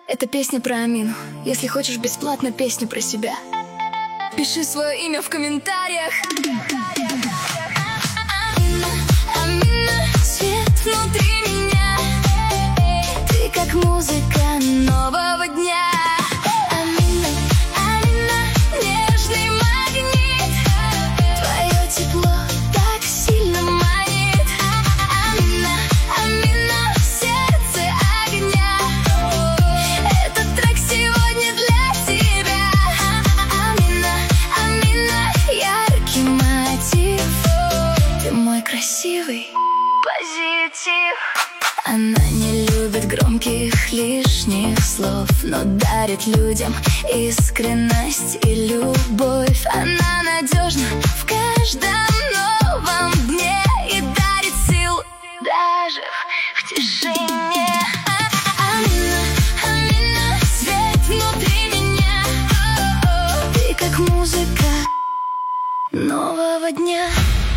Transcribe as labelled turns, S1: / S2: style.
S1: Это песня про Амину. Если хочешь бесплатно песню про себя, пиши свое имя в комментариях. Амина, свет внутри меня. Ты как музыка нового дня. Амина, Амина, нежный магнит. Твое тепло так сильно манит. Амина, Амина, в сердце огня. Этот трек сегодня для тебя. Амина, Амина, яркий мотив. Ты мой красивый позитив. Она не любит громких лишних слов, но дарит людям искренность и любовь. Она надежна в каждом новом дне и дарит сил даже в тишине. Амина, Амина, свет внутри меня. Ты как музыка нового дня.